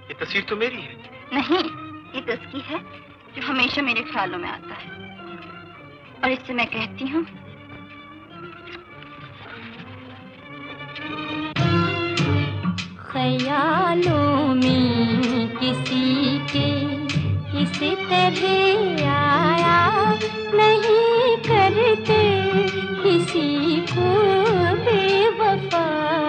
ये तस्वीर तो मेरी है। नहीं, ये तो उसकी है जो हमेशा मेरे ख्यालों में आता है। और इससे मैं कहती हूँ, ख्यालों में किसी के इस तरह आया नहीं करते किसी को बेवफा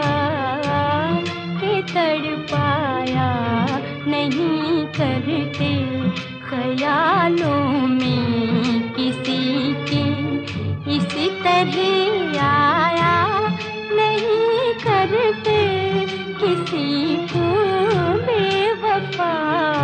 के तड़पाया नहीं करते। ख्यालों में किसी के इस तरह आया नहीं करते किसी को बेवफा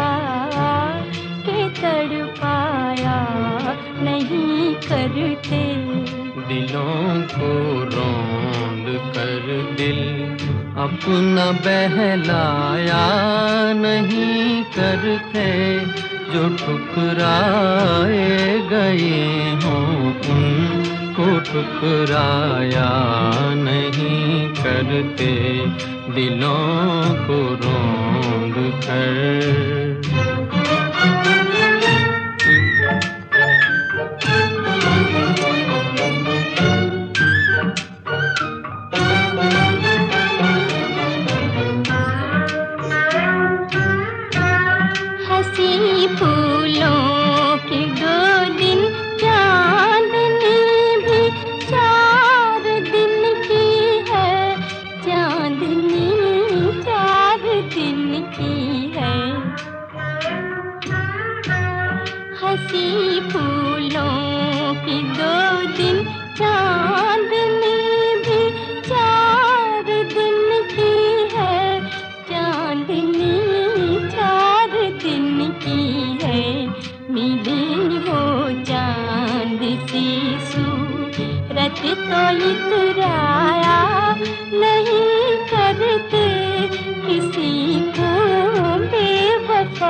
के तड़पाया नहीं करते। दिलों को रौंद कर दिल अपना बहलाया नहीं करते। जो ठुकराए गए हों उनको ठुकराया नहीं करते। दिलों को रौंद कर हंसी फूलों के दो दिन चांदनी भी 4 दिन की है। चांदनी 4 दिन की है। हंसी फूलों की 2 दिन चांदनी भी 4 दिन की है। चांदनी 4 दिन की है। मिली हो चांद सी सूरत तो इतराया नहीं करते किसी को बेवफा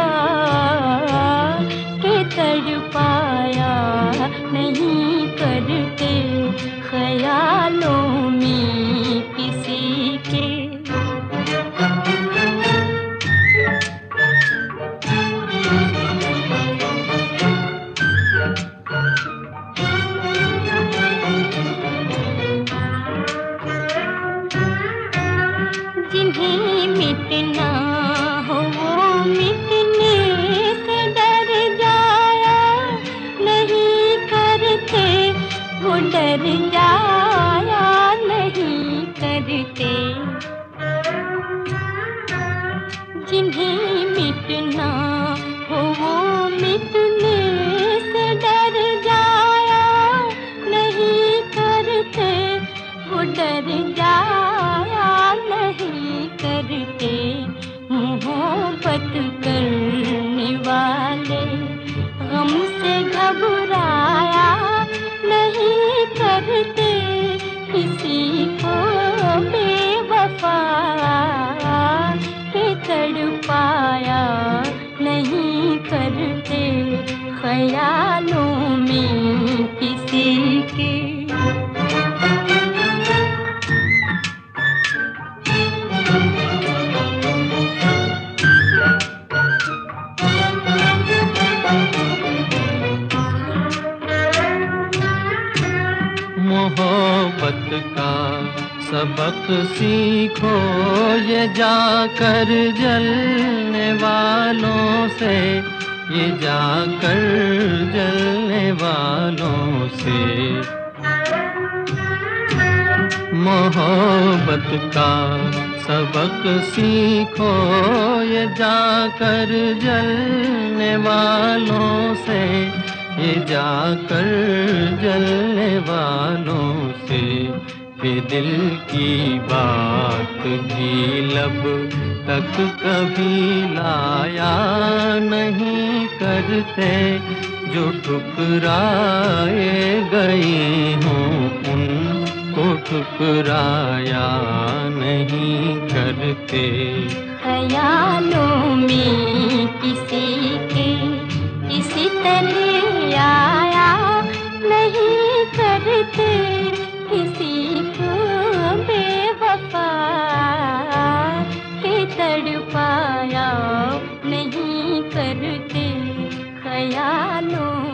के तड़पाया नहीं करते। ख्यालों में किसी के जिन्हें मिटना हो वो मिटने से डर जाया नहीं करते। वो डर जाया नहीं करते। जिन्हें मिटना हो वो मिटने से डर जाया नहीं करते। वो डर जाया नहीं करते। मोहब्बत करने वाले गम से घबराया नहीं करते किसी को बेवफा के तड़पाया नहीं करते। ख्यालों में किसी के मोहब्बत का सबक सीखो ये जाकर जलने वालों से। ये जाकर जलने वालों से। मोहब्बत का सबक सीखो ये जाकर जलने वालों से। ये जाकर जलने वालों से। फिर दिल की बात भी लब तक कभी लाया नहीं करते। जो ठुकराए गए हों उनको ठुकराया नहीं करते। ख्यालों में किसी के इसी तरह आया नहीं करते किसी को बेवफा के तड़पाया वालों